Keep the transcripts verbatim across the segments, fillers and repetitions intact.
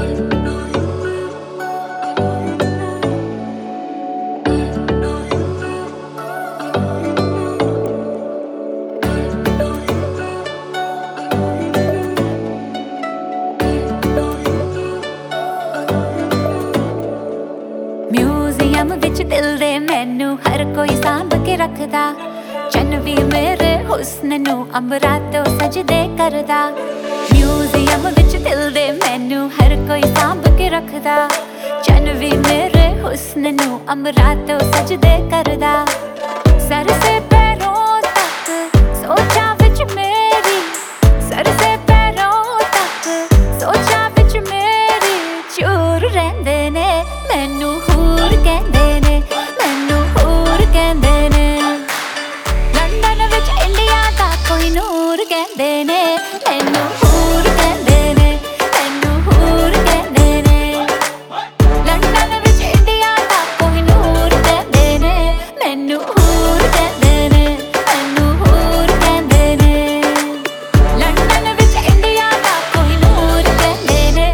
Museum विच दिल दे मैनू हर कोई सांभ के रखदा, चन्न भी मेरे हुस्न नू अंबरा तो सजदे करदा। म्यूजियम विच दिल दे मैनू हर कोई सांभ के रखदा, चन्न भी मेरे हुस्न नू अंबरा तो सजदे करदा। सर से पैरों तक सोचा विच मेरी, सर से पैरों तक सोचा विच मेरी चूर रहिंदे ने मैनू हूर कहंदे ने, मैनू हूर कहंदे ने। लंदन विच इंडिया दा कोई नूर कहंदे ने, मैनू हूर कहंदे ने, मैनू हूर कहंदे ने। लंदन विच इंडिया दा कोई नूर कहंदे ने, मैनू हूर कहंदे ने, मैनू हूर कहंदे ने। लंदन विच इंडिया दा कोई नूर कहंदे ने।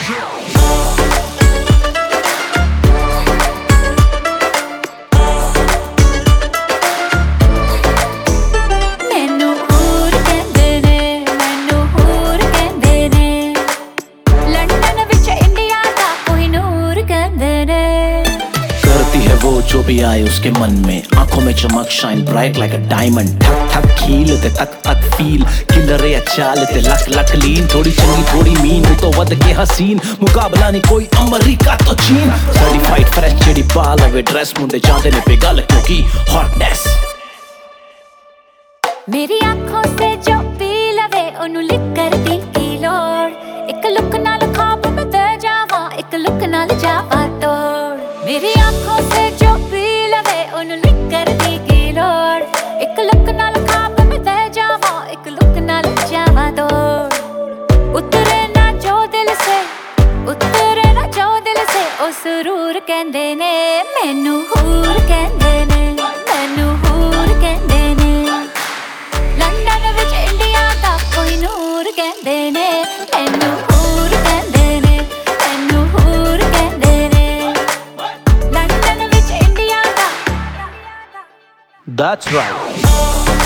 वो जो भी आए उसके मन में, आंखों में चमक shine bright like a diamond. ठक ठक खील ते तक तक फील किलरे चाल ते लक लक लीन। थोड़ी चंगी थोड़ी मीन तो वध के हसीन, मुकाबला नहीं कोई अमरीका तो चीन। सर्टिफाइड फ्रेश जेडी बाल होवे ड्रेस मुंडे चाहते ने पिघल क्योंकि हॉटनेस। मेरी आंखों से जो पी लवे ओनू लिकर दी की लोड़, एक लुक नाल खाब में दे जावा, एक लुक नाल जावा तोड़। मेरी आंखों से जो पी लवे ओनू लिकर दी की लोड़, एक लुक नाल खाब में दे जावा, एक लुक नाल जावा तोड़। उतरे ना जो दिल से, उतरे ना जो दिल से ओ सुरूर कहंदे ने, मैनू हूर कहंदे ने, मैनू हूर कहंदे ने। लंदन विच इंडिया दा कोई नूर कहंदे ने, मैनू हूर कहंदे ने, मैनू हूर कहंदे ने। लंदन विच इंडिया दा। That's right.